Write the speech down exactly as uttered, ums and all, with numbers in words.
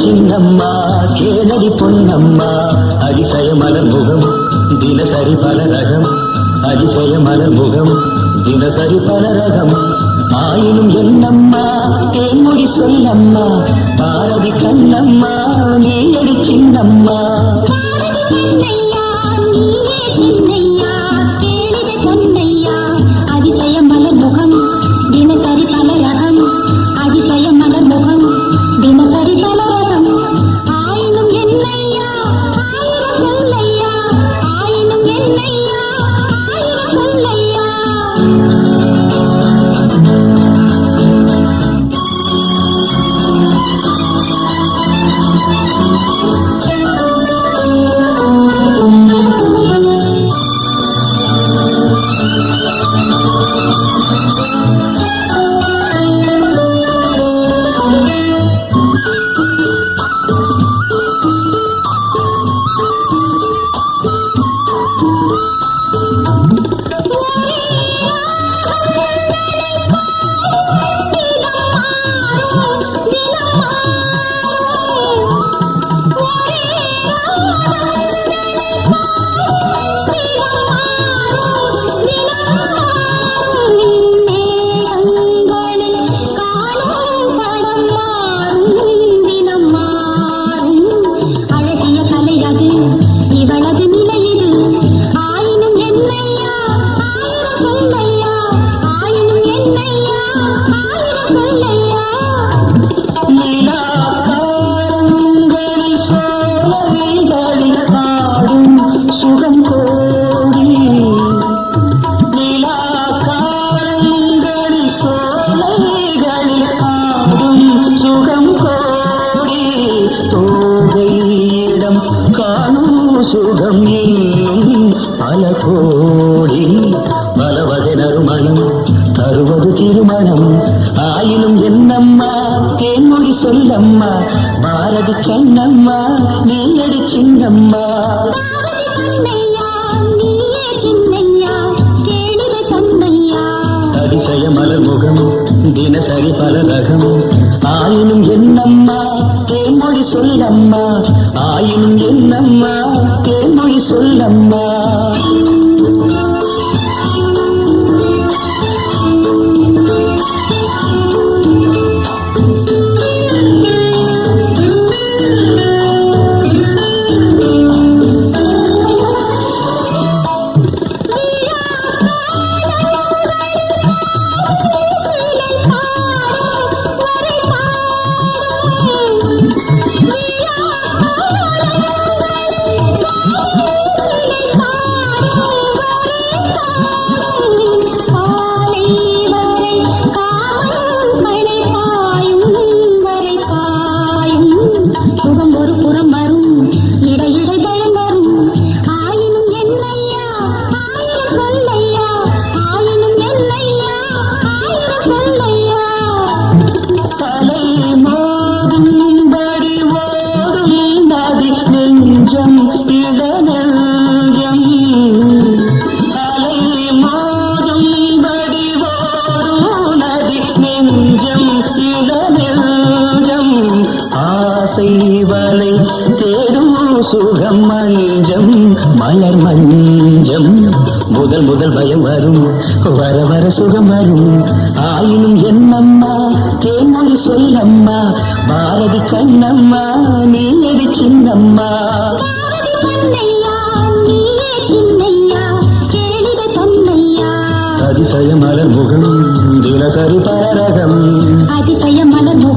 சின்னம்மா கேளடி பொன்னம்மா அதிசய மலர் முகம் தினசரி பல ரகம் அதிசய மலர் முகம் தினசரி பல ரகம் ஆயினும் என்னம்மா தேன்மொழி சொல்லம்மா பாரதி கண்ணம்மா நீயடி சின்னம்மா சுகம் இன்னும் பல கோடி பல வகை நறுமணம் தருவது திருமணம் ஆயினும் என்னம்மா தேன்மொழி சொல்லம்மா பாரதி கண்ணம்மா நீயடி சின்னம்மா அதிசய மலர் முகம் தினசரி பல ரகம் ஆயினும் என்னம்மா தேன்மொழி சொல்லம்மா ஆயினும் என்னம்மா தேன்மொழி சொல்லம்மா வலை தேடும் சுகம் மஞ்சம் மலர் மஞ்சம் முதல் முதல் பயம் வரும் வர வர சுகம் வரும் ஆயினும் என்னம்மா தேன்மொழி சொல்லம்மா பாரதி கண்ணம்மா நீயடி சின்னம்மா அதிசய மலர் முகம் தினசரி பரரகம் அதிசய மலர் முகம்